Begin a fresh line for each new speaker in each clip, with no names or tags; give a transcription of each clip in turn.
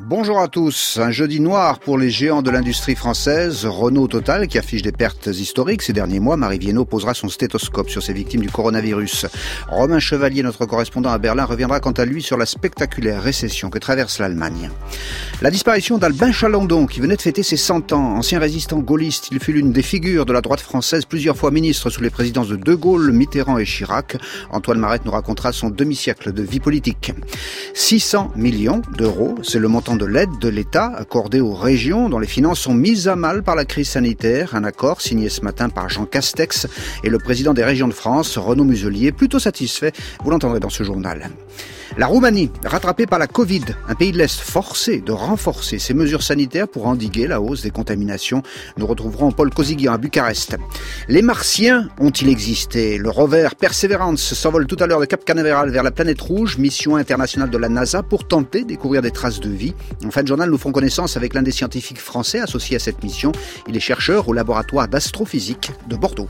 Bonjour à tous. Un jeudi noir pour les géants de l'industrie française. Renault Total qui affiche des pertes historiques ces derniers mois. Marie Viennot posera son stéthoscope sur ces victimes du coronavirus. Romain Chevalier, notre correspondant à Berlin, reviendra quant à lui sur la spectaculaire récession que traverse l'Allemagne. La disparition d'Albin Chalandon qui venait de fêter ses 100 ans. Ancien résistant gaulliste, il fut l'une des figures de la droite française, plusieurs fois ministre sous les présidences de De Gaulle, Mitterrand et Chirac. Antoine Marette nous racontera son demi-siècle de vie politique. 600 millions d'euros, c'est le montant de l'aide de l'État accordée aux régions dont les finances sont mises à mal par la crise sanitaire. Un accord signé ce matin par Jean Castex et le président des régions de France, Renaud Muselier, plutôt satisfait. Vous l'entendrez dans ce journal. La Roumanie, rattrapée par la Covid, un pays de l'Est forcé de renforcer ses mesures sanitaires pour endiguer la hausse des contaminations. Nous retrouverons Paul Kosygin à Bucarest. Les Martiens ont-ils existé? Le rover Perseverance s'envole tout à l'heure de Cap Canaveral vers la planète rouge, mission internationale de la NASA pour tenter de découvrir des traces de vie. En fin de journal, nous ferons connaissance avec l'un des scientifiques français associés à cette mission. Il est chercheur au laboratoire d'astrophysique de Bordeaux.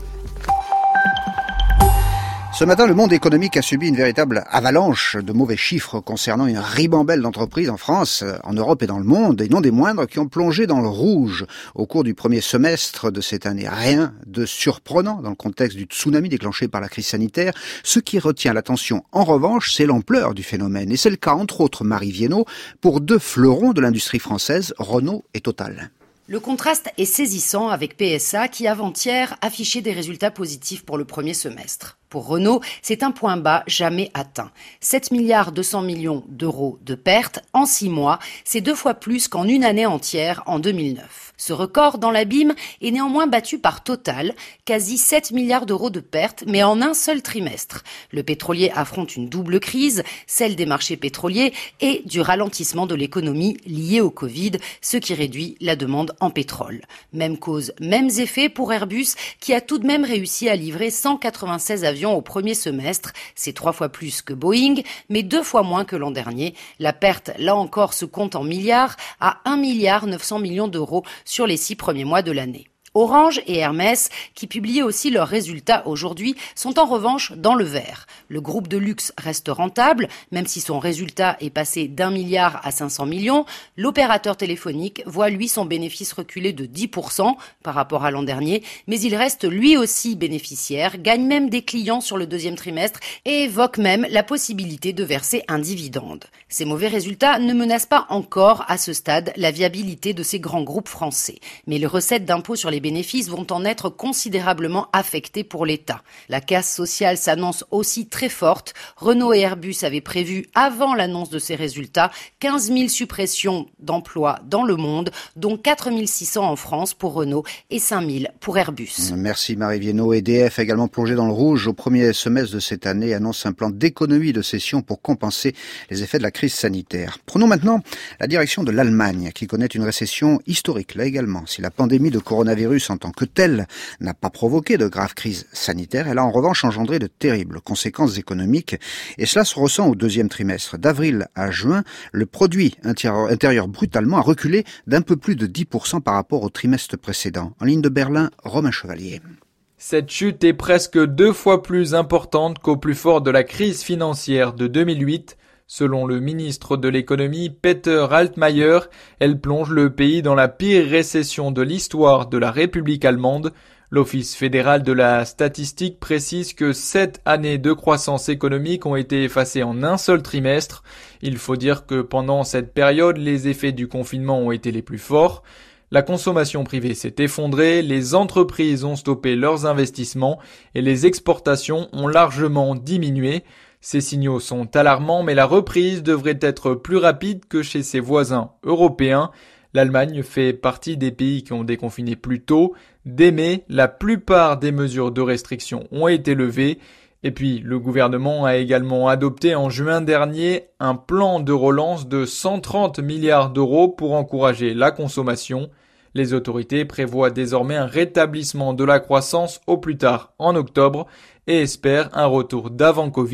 Ce matin, le monde économique a subi une véritable avalanche de mauvais chiffres concernant une ribambelle d'entreprises en France, en Europe et dans le monde, et non des moindres, qui ont plongé dans le rouge au cours du premier semestre de cette année. Rien de surprenant dans le contexte du tsunami déclenché par la crise sanitaire. Ce qui retient l'attention, en revanche, c'est l'ampleur du phénomène. Et c'est le cas, entre autres, Marie Viennot, pour deux fleurons de l'industrie française, Renault et Total.
Le contraste est saisissant avec PSA qui, avant-hier, affichait des résultats positifs pour le premier semestre. Pour Renault, c'est un point bas jamais atteint. 7 milliards 200 millions d'euros de pertes en 6 mois, c'est 2 fois plus qu'en une année entière en 2009. Ce record dans l'abîme est néanmoins battu par Total, quasi 7 milliards d'euros de pertes, mais en un seul trimestre. Le pétrolier affronte une double crise, celle des marchés pétroliers et du ralentissement de l'économie lié au Covid, ce qui réduit la demande en pétrole. Même cause, mêmes effets pour Airbus, qui a tout de même réussi à livrer 196 avions au premier semestre. C'est 3 fois plus que Boeing, mais 2 fois moins que l'an dernier. La perte, là encore, se compte en milliards, à 1 milliard 900 millions d'euros sur les 6 premiers mois de l'année. Orange et Hermès, qui publiaient aussi leurs résultats aujourd'hui, sont en revanche dans le vert. Le groupe de luxe reste rentable, même si son résultat est passé d'1 milliard à 500 millions. L'opérateur téléphonique voit lui son bénéfice reculer de 10% par rapport à l'an dernier, mais il reste lui aussi bénéficiaire, gagne même des clients sur le deuxième trimestre et évoque même la possibilité de verser un dividende. Ces mauvais résultats ne menacent pas encore à ce stade la viabilité de ces grands groupes français, mais les recettes d'impôts sur les bénéfices vont en être considérablement affectés pour l'État. La casse sociale s'annonce aussi très forte. Renault et Airbus avaient prévu, avant l'annonce de ces résultats, 15 000 suppressions d'emplois dans le monde, dont 4 600 en France pour Renault et 5 000 pour Airbus.
Merci Marie Viennot. EDF, également plongé dans le rouge au premier semestre de cette année, annonce un plan d'économie de cession pour compenser les effets de la crise sanitaire. Prenons maintenant la direction de l'Allemagne, qui connaît une récession historique, là également. Si la pandémie de coronavirus en tant que telle n'a pas provoqué de graves crises sanitaires, elle a en revanche engendré de terribles conséquences économiques et cela se ressent au deuxième trimestre. D'avril à juin, le produit intérieur brut allemand a reculé d'un peu plus de 10% par rapport au trimestre précédent. En ligne de Berlin, Romain Chevalier.
Cette chute est presque 2 fois plus importante qu'au plus fort de la crise financière de 2008. Selon le ministre de l'économie Peter Altmaier, elle plonge le pays dans la pire récession de l'histoire de la République allemande. L'Office fédéral de la statistique précise que 7 années de croissance économique ont été effacées en un seul trimestre. Il faut dire que pendant cette période, les effets du confinement ont été les plus forts. La consommation privée s'est effondrée, les entreprises ont stoppé leurs investissements et les exportations ont largement diminué. Ces signaux sont alarmants, mais la reprise devrait être plus rapide que chez ses voisins européens. L'Allemagne fait partie des pays qui ont déconfiné plus tôt. Dès mai, la plupart des mesures de restriction ont été levées. Et puis, le gouvernement a également adopté en juin dernier un plan de relance de 130 milliards d'euros pour encourager la consommation. Les autorités prévoient désormais un rétablissement de la croissance au plus tard en octobre et espèrent un retour d'avant Covid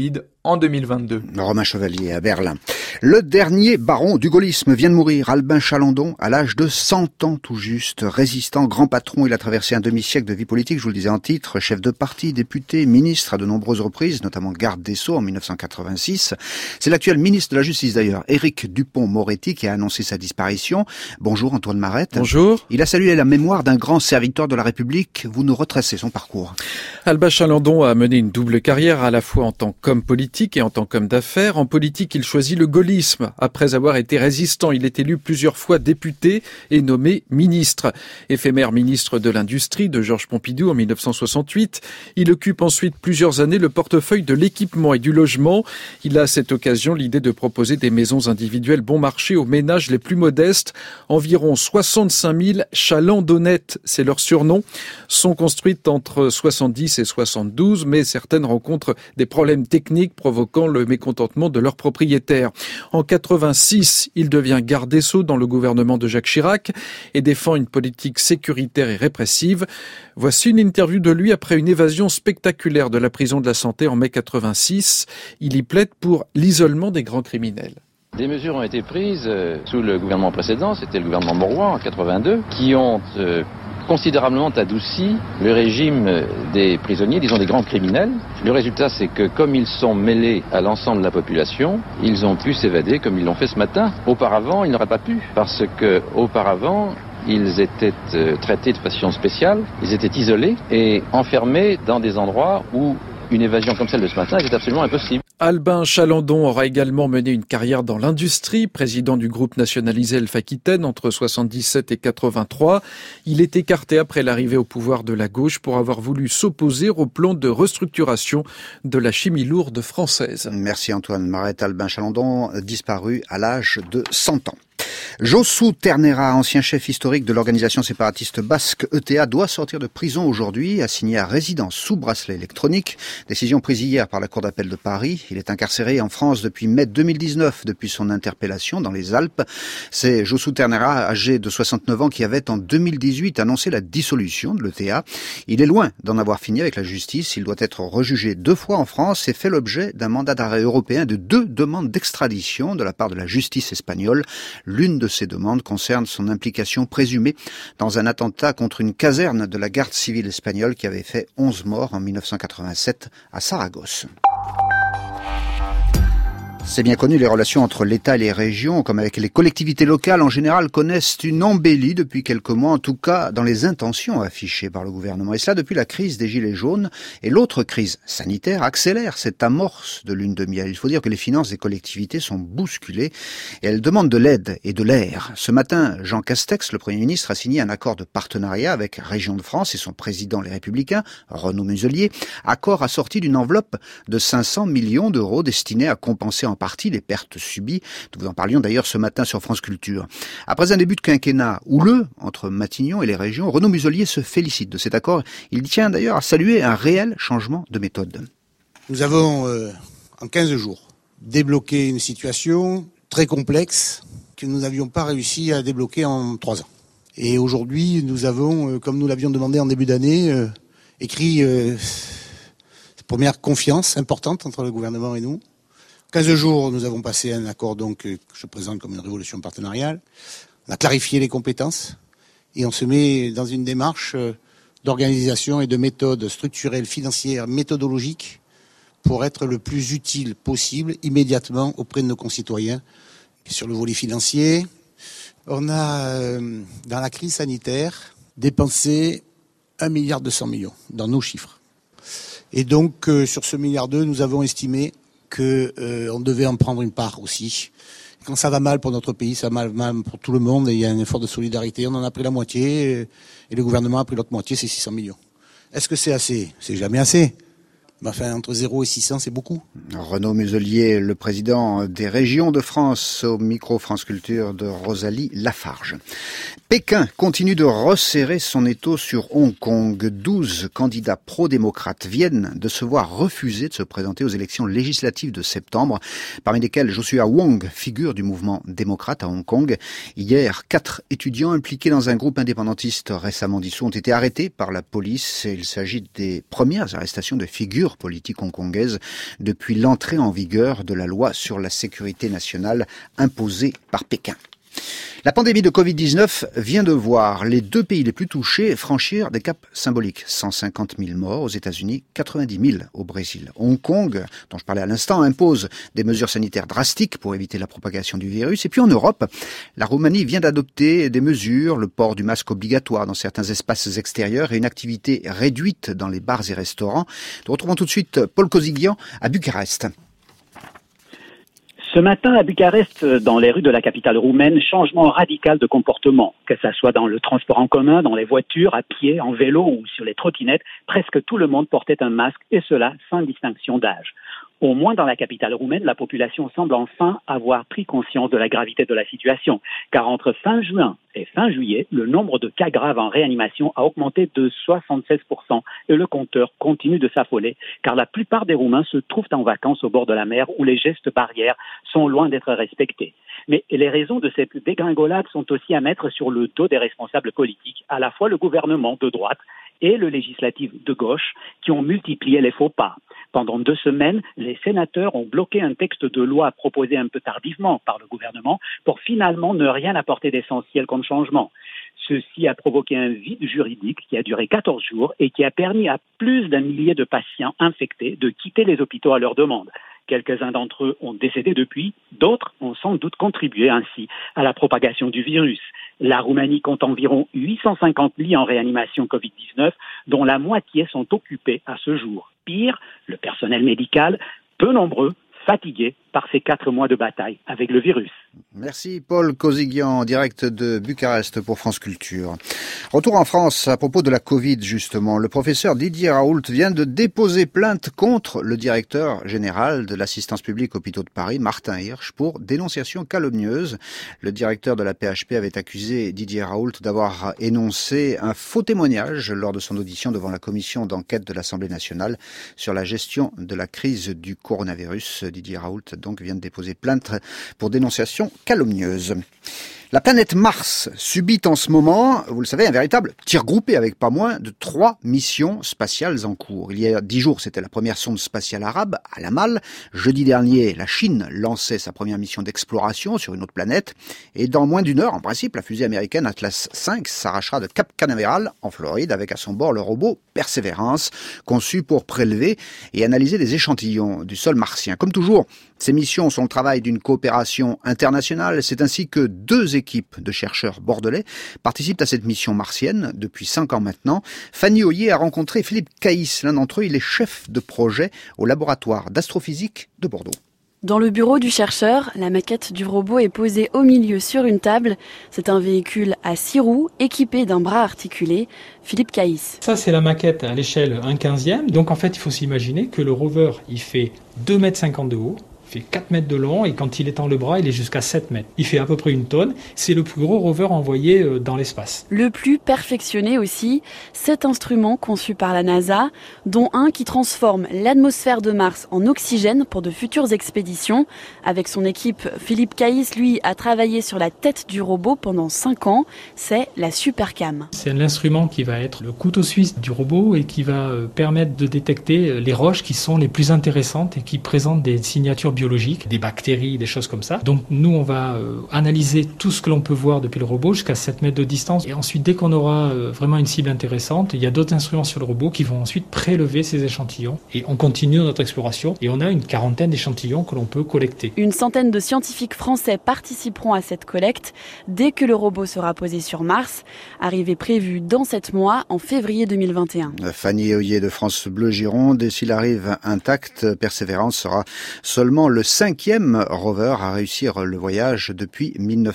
en 2022.
Romain Chevalier à Berlin. Le dernier baron du gaullisme vient de mourir, Albin Chalandon, à l'âge de 100 ans tout juste. Résistant, grand patron, il a traversé un demi-siècle de vie politique, je vous le disais en titre, chef de parti, député, ministre à de nombreuses reprises, notamment garde des Sceaux en 1986. C'est l'actuel ministre de la Justice d'ailleurs, Éric Dupond-Moretti, qui a annoncé sa disparition. Bonjour Antoine Marette.
Bonjour.
Il a salué la mémoire d'un grand serviteur de la République. Vous nous retracez son parcours.
Albin Chalandon a mené une double carrière, à la fois en tant qu'homme politique et en tant qu'homme d'affaires. En politique, il choisit le gaullisme. Après avoir été résistant, il est élu plusieurs fois député et nommé ministre. Éphémère ministre de l'Industrie de Georges Pompidou en 1968. Il occupe ensuite plusieurs années le portefeuille de l'équipement et du logement. Il a à cette occasion l'idée de proposer des maisons individuelles bon marché aux ménages les plus modestes. Environ 65 000 chalandonnettes, c'est leur surnom, sont construites entre 70 et 72, mais certaines rencontrent des problèmes techniques provoquant le mécontentement de leurs propriétaires. En 86, il devient garde des Sceaux dans le gouvernement de Jacques Chirac et défend une politique sécuritaire et répressive. Voici une interview de lui après une évasion spectaculaire de la prison de la Santé en mai 86. Il y plaide pour l'isolement des grands criminels.
Des mesures ont été prises sous le gouvernement précédent, c'était le gouvernement Mauroy en 82, qui ont considérablement adouci le régime des prisonniers, disons des grands criminels. Le résultat, c'est que comme ils sont mêlés à l'ensemble de la population, ils ont pu s'évader comme ils l'ont fait ce matin. Auparavant, ils n'auraient pas pu, parce que auparavant, ils étaient traités de façon spéciale, ils étaient isolés et enfermés dans des endroits où une évasion comme celle de ce matin était absolument impossible.
Albin Chalandon aura également mené une carrière dans l'industrie, président du groupe nationalisé Elf-Aquitaine entre 77 et 83. Il est écarté après l'arrivée au pouvoir de la gauche pour avoir voulu s'opposer au plan de restructuration de la chimie lourde française.
Merci Antoine Marette. Albin Chalandon, disparu à l'âge de 100 ans. Josu Ternera, ancien chef historique de l'organisation séparatiste basque ETA, doit sortir de prison aujourd'hui, assigné à résidence sous bracelet électronique. Décision prise hier par la Cour d'appel de Paris. Il est incarcéré en France depuis mai 2019, depuis son interpellation dans les Alpes. C'est Josu Ternera, âgé de 69 ans, qui avait en 2018 annoncé la dissolution de l'ETA. Il est loin d'en avoir fini avec la justice. Il doit être rejugé 2 fois en France et fait l'objet d'un mandat d'arrêt européen de 2 demandes d'extradition de la part de la justice espagnole. L'une de ces demandes concerne son implication présumée dans un attentat contre une caserne de la garde civile espagnole qui avait fait 11 morts en 1987 à Saragosse. C'est bien connu, les relations entre l'État et les régions, comme avec les collectivités locales en général, connaissent une embellie depuis quelques mois, en tout cas dans les intentions affichées par le gouvernement. Et cela depuis la crise des Gilets jaunes. Et l'autre crise sanitaire accélère cette amorce de lune de miel. Il faut dire que les finances des collectivités sont bousculées et elles demandent de l'aide et de l'air. Ce matin, Jean Castex, le Premier ministre, a signé un accord de partenariat avec Régions de France et son président Les Républicains, Renaud Muselier. Accord assorti d'une enveloppe de 500 millions d'euros destinée à compenser en partie les pertes subies. Nous en parlions d'ailleurs ce matin sur France Culture. Après un début de quinquennat houleux entre Matignon et les régions, Renaud Muselier se félicite de cet accord. Il tient d'ailleurs à saluer un réel changement de méthode.
Nous avons, en 15 jours, débloqué une situation très complexe que nous n'avions pas réussi à débloquer en 3 ans. Et aujourd'hui, nous avons, comme nous l'avions demandé en début d'année, écrit cette première confiance importante entre le gouvernement et nous. 15 jours, nous avons passé un accord donc que je présente comme une révolution partenariale. On a clarifié les compétences et on se met dans une démarche d'organisation et de méthode structurelle, financière, méthodologique pour être le plus utile possible immédiatement auprès de nos concitoyens. Et sur le volet financier, on a, dans la crise sanitaire, dépensé 1,2 milliard dans nos chiffres. Et donc, sur ce 1,2 milliard, nous avons estimé qu'on devait en prendre une part aussi. Quand ça va mal pour notre pays, ça va mal pour tout le monde et il y a un effort de solidarité. On en a pris la moitié et le gouvernement a pris l'autre moitié, c'est 600 millions. Est-ce que c'est assez ? C'est jamais assez. Mais enfin, entre 0 et 600, c'est beaucoup.
Renaud Muselier, le président des Régions de France, au micro France Culture de Rosalie Lafarge. Pékin continue de resserrer son étau sur Hong Kong. 12 candidats pro-démocrates viennent de se voir refuser de se présenter aux élections législatives de septembre, parmi lesquels Joshua Wong, figure du mouvement démocrate à Hong Kong. Hier, 4 étudiants impliqués dans un groupe indépendantiste récemment dissous ont été arrêtés par la police. Il s'agit des premières arrestations de figures dure politique hongkongaise depuis l'entrée en vigueur de la loi sur la sécurité nationale imposée par Pékin. La pandémie de Covid-19 vient de voir les deux pays les plus touchés franchir des caps symboliques. 150 000 morts aux États-Unis, 90 000 au Brésil. Hong Kong, dont je parlais à l'instant, impose des mesures sanitaires drastiques pour éviter la propagation du virus. Et puis en Europe, la Roumanie vient d'adopter des mesures, le port du masque obligatoire dans certains espaces extérieurs et une activité réduite dans les bars et restaurants. Nous retrouvons tout de suite Paul Kozigian à Bucarest.
Ce matin, à Bucarest, dans les rues de la capitale roumaine, changement radical de comportement. Que ça soit dans le transport en commun, dans les voitures, à pied, en vélo ou sur les trottinettes, presque tout le monde portait un masque, et cela sans distinction d'âge. Au moins dans la capitale roumaine, la population semble enfin avoir pris conscience de la gravité de la situation. Car entre fin juin et fin juillet, le nombre de cas graves en réanimation a augmenté de 76% et le compteur continue de s'affoler car la plupart des Roumains se trouvent en vacances au bord de la mer où les gestes barrières sont loin d'être respectés. Mais les raisons de cette dégringolade sont aussi à mettre sur le dos des responsables politiques, à la fois le gouvernement de droite et le législatif de gauche qui ont multiplié les faux pas. Pendant 2 semaines, les sénateurs ont bloqué un texte de loi proposé un peu tardivement par le gouvernement pour finalement ne rien apporter d'essentiel comme changement. Ceci a provoqué un vide juridique qui a duré 14 jours et qui a permis à plus d'1 millier de patients infectés de quitter les hôpitaux à leur demande. Quelques-uns d'entre eux ont décédé depuis, d'autres ont sans doute contribué ainsi à la propagation du virus. La Roumanie compte environ 850 lits en réanimation Covid-19, dont la moitié sont occupés à ce jour. Pire, le personnel médical, peu nombreux, fatigué par ces 4 mois de bataille avec le virus.
Merci Paul Kozigian, en direct de Bucarest pour France Culture. Retour en France à propos de la Covid justement. Le professeur Didier Raoult vient de déposer plainte contre le directeur général de l'assistance publique hôpitaux de Paris, Martin Hirsch, pour dénonciation calomnieuse. Le directeur de la PHP avait accusé Didier Raoult d'avoir énoncé un faux témoignage lors de son audition devant la commission d'enquête de l'Assemblée nationale sur la gestion de la crise du coronavirus. Didier Raoult donc vient de déposer plainte pour dénonciation calomnieuse. La planète Mars subit en ce moment, vous le savez, un véritable tir groupé avec pas moins de 3 missions spatiales en cours. Il y a 10 jours, c'était la première sonde spatiale arabe, Al-Amal. Jeudi dernier, la Chine lançait sa première mission d'exploration sur une autre planète. Et dans moins d'1 heure, en principe, la fusée américaine Atlas V s'arrachera de Cap Canaveral, en Floride, avec à son bord le robot Perseverance, conçu pour prélever et analyser des échantillons du sol martien. Comme toujours, ces missions sont le travail d'une coopération internationale. C'est ainsi que 2 équipes de chercheurs bordelais participent à cette mission martienne depuis 5 ans maintenant. Fanny Hoyer a rencontré Philippe Caïs. L'un d'entre eux, il est chef de projet au laboratoire d'astrophysique de Bordeaux.
Dans le bureau du chercheur, la maquette du robot est posée au milieu sur une table. C'est un véhicule à 6 roues équipé d'un bras articulé. Philippe Caïs.
Ça, c'est la maquette à l'échelle 1/15e. Donc en fait, il faut s'imaginer que le rover, il fait 2,50 m de haut. Il fait 4 mètres de long et quand il étend le bras, il est jusqu'à 7 mètres. Il fait à peu près 1 tonne. C'est le plus gros rover envoyé dans l'espace.
Le plus perfectionné aussi, 7 instruments conçus par la NASA, dont un qui transforme l'atmosphère de Mars en oxygène pour de futures expéditions. Avec son équipe, Philippe Caïs, lui, a travaillé sur la tête du robot pendant 5 ans. C'est la Supercam.
C'est l'instrument qui va être le couteau suisse du robot et qui va permettre de détecter les roches qui sont les plus intéressantes et qui présentent des signatures biologiques, des bactéries, des choses comme ça. Donc nous, on va analyser tout ce que l'on peut voir depuis le robot jusqu'à 7 mètres de distance. Et ensuite, dès qu'on aura vraiment une cible intéressante, il y a d'autres instruments sur le robot qui vont ensuite prélever ces échantillons. Et on continue notre exploration et on a une 40aine d'échantillons que l'on peut collecter.
Une centaine de scientifiques français participeront à cette collecte dès que le robot sera posé sur Mars. Arrivée prévue dans 7 mois, en février 2021.
Fanny Hoyer de France Bleu Gironde. Et s'il arrive intact, Persévérance sera seulement le 5e rover à réussir le voyage depuis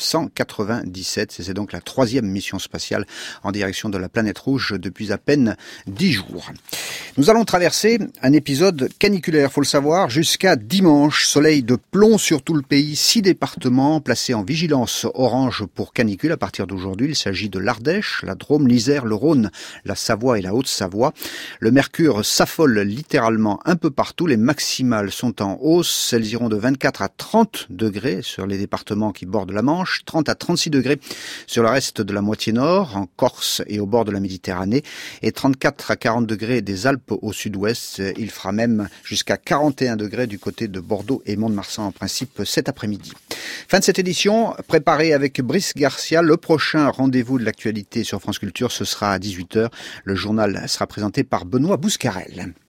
1997. C'est donc la 3e mission spatiale en direction de la planète rouge depuis à peine 10 jours. Nous allons traverser un épisode caniculaire, faut le savoir, jusqu'à dimanche. Soleil de plomb sur tout le pays. 6 départements placés en vigilance orange pour canicule à partir d'aujourd'hui. Il s'agit de l'Ardèche, la Drôme, l'Isère, le Rhône, la Savoie et la Haute-Savoie. Le mercure s'affole littéralement un peu partout. Les maximales sont en hausse. elles iront de 24 à 30 degrés sur les départements qui bordent la Manche, 30 à 36 degrés sur le reste de la moitié nord, en Corse et au bord de la Méditerranée, et 34 à 40 degrés des Alpes au sud-ouest. Il fera même jusqu'à 41 degrés du côté de Bordeaux et Mont-de-Marsan en principe cet après-midi. Fin de cette édition, préparée avec Brice Garcia. Le prochain rendez-vous de l'actualité sur France Culture, ce sera à 18h. Le journal sera présenté par Benoît Bouscarel.